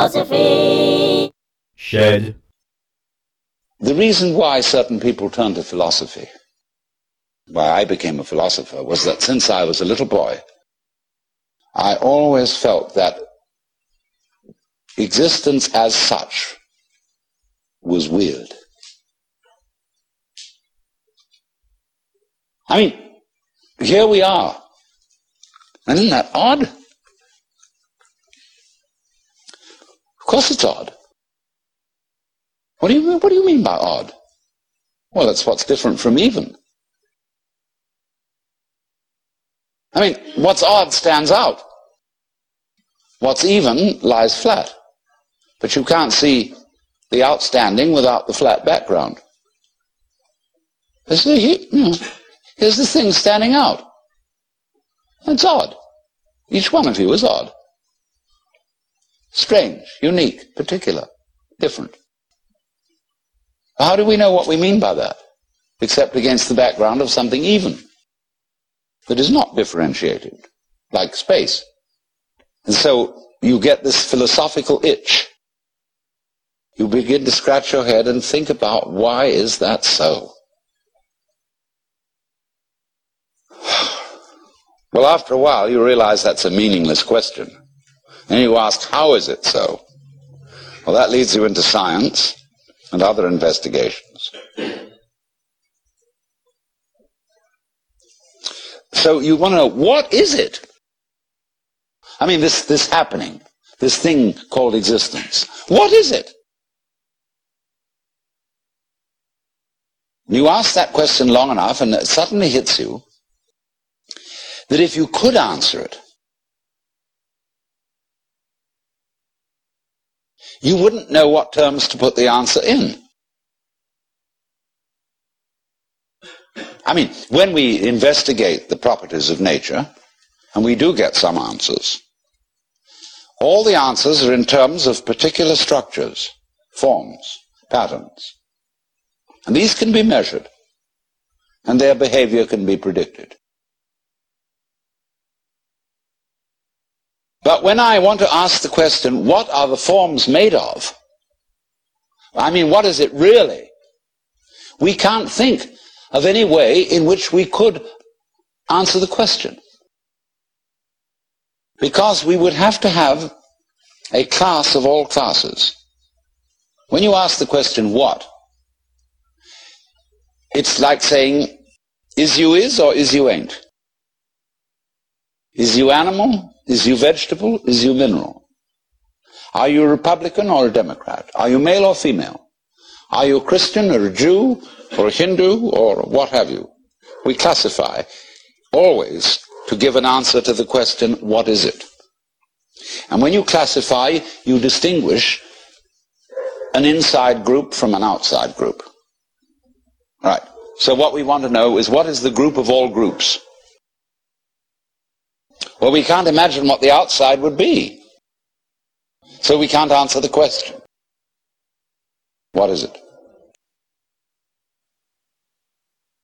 philosophy. Shed. The reason why certain people turn to philosophy, why I became a philosopher, was that since I was a little boy, I always felt that existence as such was weird. I mean, here we are. And isn't that odd? Of course it's odd. What do you mean by odd? Well, that's what's different from even. I mean, what's odd stands out. What's even lies flat. But you can't see the outstanding without the flat background. Here's the thing standing out. It's odd. Each one of you is odd. Strange, unique, particular, different. How do we know what we mean by that, except against the background of something even, that is not differentiated, like space? And so you get this philosophical itch. You begin to scratch your head and think about, why is that so? Well, after a while, you realize that's a meaningless question. And you ask, how is it so? Well, that leads you into science and other investigations. So you want to know, what is it? I mean, this happening, this thing called existence. What is it? You ask that question long enough, and it suddenly hits you that if you could answer it, you wouldn't know what terms to put the answer in. I mean, when we investigate the properties of nature, and we do get some answers, all the answers are in terms of particular structures, forms, patterns. And these can be measured, and their behavior can be predicted. But when I want to ask the question, what are the forms made of? I mean, what is it really? We can't think of any way in which we could answer the question. Because we would have to have a class of all classes. When you ask the question, what? It's like saying, is you is or is you ain't? Is you animal? Is you vegetable? Is you mineral? Are you a Republican or a Democrat? Are you male or female? Are you a Christian or a Jew or a Hindu or what have you? We classify always to give an answer to the question, what is it? And when you classify, you distinguish an inside group from an outside group. Right. So what we want to know is, what is the group of all groups? Well, we can't imagine what the outside would be. So we can't answer the question. What is it?